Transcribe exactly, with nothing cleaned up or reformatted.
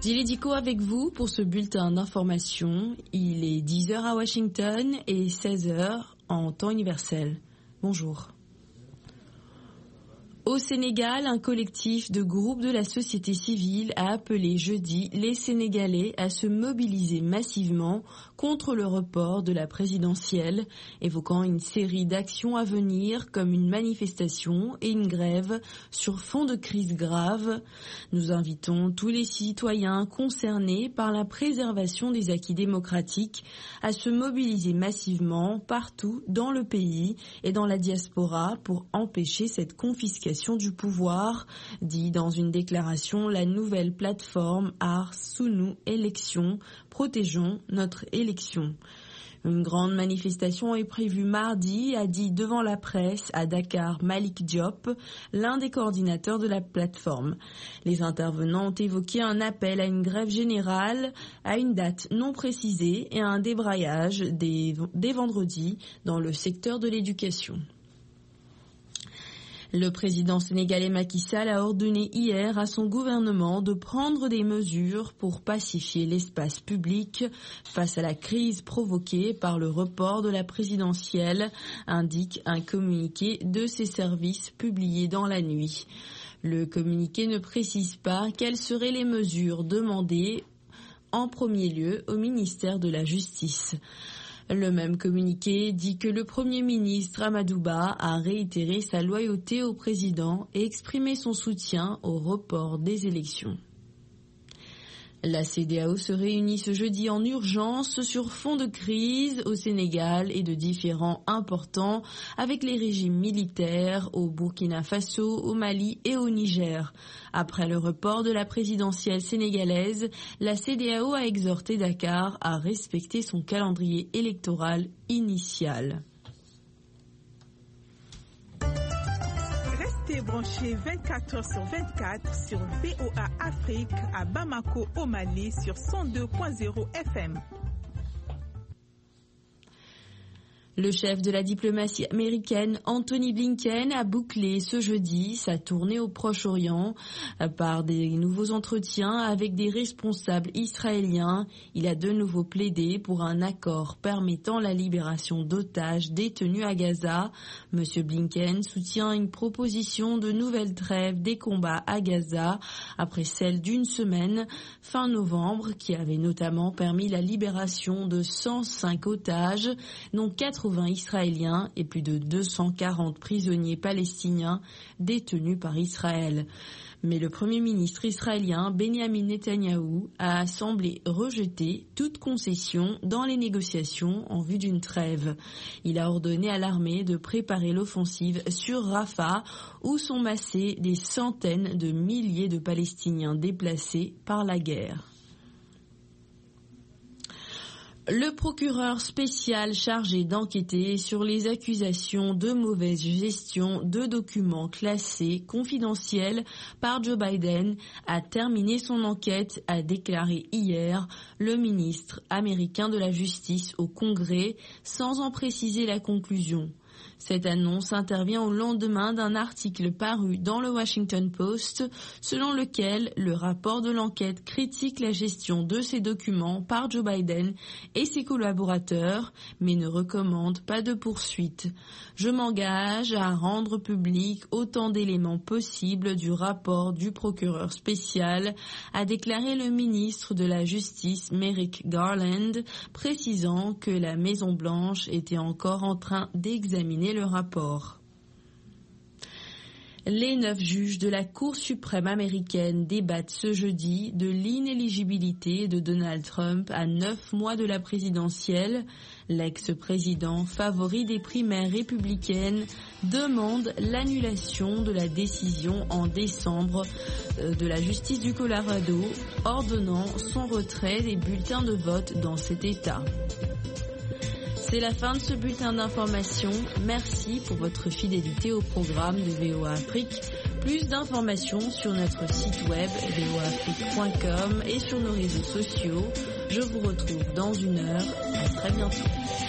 Gilles Dico avec vous pour ce bulletin d'information. Il est dix heures à Washington et seize heures en temps universel. Bonjour. Au Sénégal, un collectif de groupes de la société civile a appelé jeudi les Sénégalais à se mobiliser massivement contre le report de la présidentielle, évoquant une série d'actions à venir comme une manifestation et une grève sur fond de crise grave. Nous invitons tous les citoyens concernés par la préservation des acquis démocratiques à se mobiliser massivement partout dans le pays et dans la diaspora pour empêcher cette confiscation du pouvoir, dit dans une déclaration la nouvelle plateforme Ars Sunu Élections, protégeons notre élection. Une grande manifestation est prévue mardi, a dit devant la presse à Dakar Malik Diop, l'un des coordinateurs de la plateforme. Les intervenants ont évoqué un appel à une grève générale, à une date non précisée et à un débrayage dès, dès vendredi dans le secteur de l'éducation. Le président sénégalais Macky Sall a ordonné hier à son gouvernement de prendre des mesures pour pacifier l'espace public face à la crise provoquée par le report de la présidentielle, indique un communiqué de ses services publié dans la nuit. Le communiqué ne précise pas quelles seraient les mesures demandées en premier lieu au ministère de la Justice. Le même communiqué dit que le Premier ministre Amadou Ba a réitéré sa loyauté au président et exprimé son soutien au report des élections. La C E D E A O se réunit ce jeudi en urgence sur fond de crise au Sénégal et de différends importants avec les régimes militaires au Burkina Faso, au Mali et au Niger. Après le report de la présidentielle sénégalaise, la C E D E A O a exhorté Dakar à respecter son calendrier électoral initial. Restez branchés vingt-quatre heures sur vingt-quatre sur V O A Afrique à Bamako au Mali sur cent deux point zéro F M. Le chef de la diplomatie américaine, Anthony Blinken, a bouclé ce jeudi sa tournée au Proche-Orient par des nouveaux entretiens avec des responsables israéliens. Il a de nouveau plaidé pour un accord permettant la libération d'otages détenus à Gaza. Monsieur Blinken soutient une proposition de nouvelle trêve des combats à Gaza après celle d'une semaine fin novembre qui avait notamment permis la libération de cent cinq otages, dont quatre-vingts israéliens et plus de deux cent quarante prisonniers palestiniens détenus par Israël. Mais le Premier ministre israélien Benjamin Netanyahou a semblé rejeter toute concession dans les négociations en vue d'une trêve. Il a ordonné à l'armée de préparer l'offensive sur Rafah où sont massés des centaines de milliers de Palestiniens déplacés par la guerre. Le procureur spécial chargé d'enquêter sur les accusations de mauvaise gestion de documents classés confidentiels par Joe Biden a terminé son enquête, a déclaré hier le ministre américain de la Justice au Congrès, sans en préciser la conclusion. Cette annonce intervient au lendemain d'un article paru dans le Washington Post, selon lequel le rapport de l'enquête critique la gestion de ces documents par Joe Biden et ses collaborateurs, mais ne recommande pas de poursuite. Je m'engage à rendre public autant d'éléments possibles du rapport du procureur spécial, a déclaré le ministre de la Justice Merrick Garland, précisant que la Maison-Blanche était encore en train d'examiner le rapport. Les neuf juges de la Cour suprême américaine débattent ce jeudi de l'inéligibilité de Donald Trump à neuf mois de la présidentielle. L'ex-président, favori des primaires républicaines, demande l'annulation de la décision en décembre de la justice du Colorado, ordonnant son retrait des bulletins de vote dans cet État. C'est la fin de ce bulletin d'information. Merci pour votre fidélité au programme de V O A Afrique. Plus d'informations sur notre site web v o afrique point com et sur nos réseaux sociaux. Je vous retrouve dans une heure. À très bientôt.